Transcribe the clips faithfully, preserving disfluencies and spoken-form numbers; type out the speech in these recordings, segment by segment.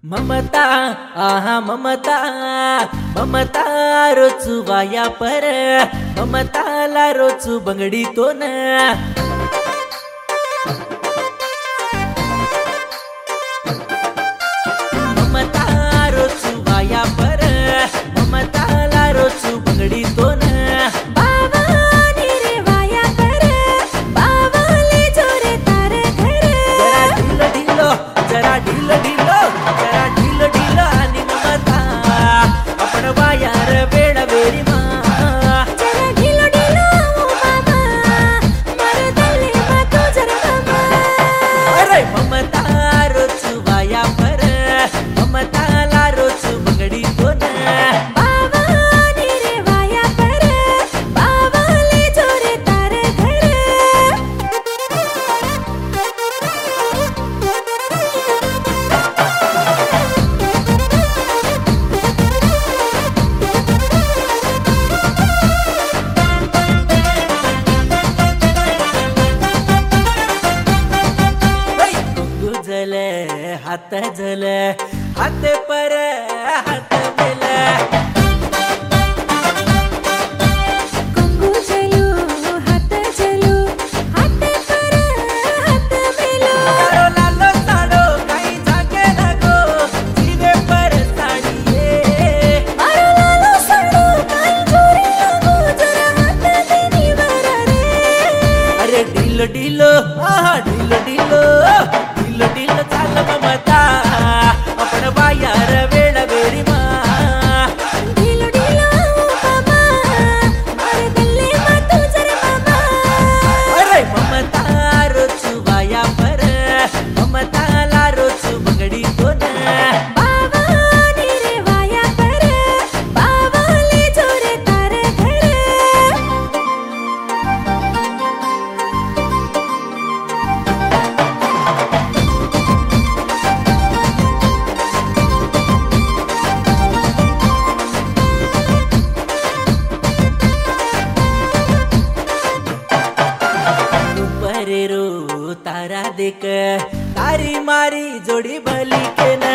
ममता आहा ममता ममता रोचू वाया पर ममताला रोचू बंगडी तो न ममता रोचू वाया पर ममताला रोचू बंगडी तो न ढिल ढिलो जरा ढिल ढिल आणि ममता आपण वायार वेळ वेरी मा जरा ढिल ढिल मामा मरदले मा तू जरा मामा अरे ममता रोचू वाया पर ममताला रोचू बंगडी कोण बाबा नी रे वाया पर बाबा ले जोरे तार घर गुजल हात झल हात पर हात मेल कुंकू चलू हात चलू हात पर हात मेलो लालो लालो साडो काही जागे लागो जीवे पर साडीये मारो लालो साडो काही जोरी लागो जरा हात देनी वरा रे अरे ढिल ढिल आहा ढिल ढिल ढिल ढिल चाल ममता आपण वायार वेळ वेरी मा ढिल ढिल मामा मरदले मा तू जरा मामा अरे ममता रोचू वाया पर ममताला रोचू बंगडी कोण बाबा नी रे वाया पर बाबा ले जोरे तार घर परे रो तारा देख तारी मारी जोडी भली के न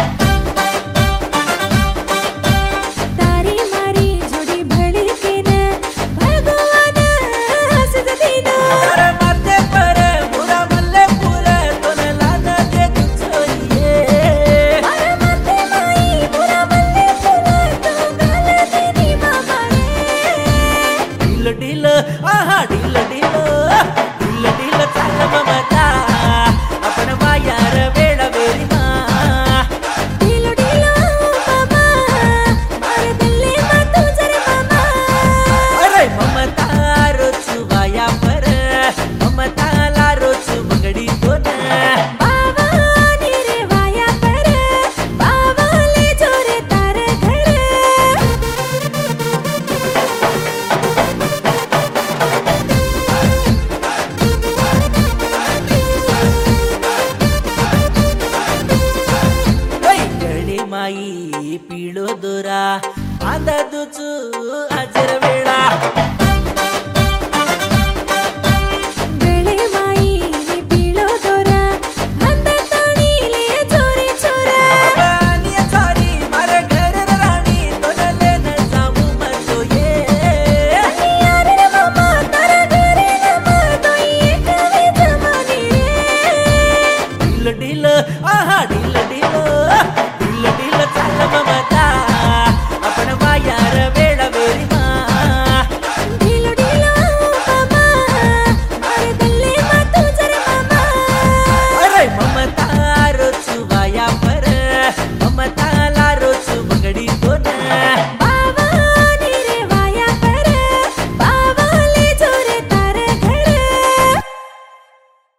तारी मारी जोडी भली के न भगवान हसत दीनो अरे माते पर मुरा मल्ले पुरे तोन लाद दे कुछोये मार माते माई बुरा मल्ले फुल तू गाल देनी मामा रे ढिल ढिल आहा ढिल ढिल ढिल ढिल चाल ममता आपण वायार वेळ वेरी मा ढिल ढिल मामा मरदले मा तू जरा मामा अरे ममता रोचू वाया पर ममताला रोचू बंगडी कोण बाबा नी रे वाया पर बाबा ले जोरे तार घर गडी माई पिळो दोरा आदा दुचू आजर वेळा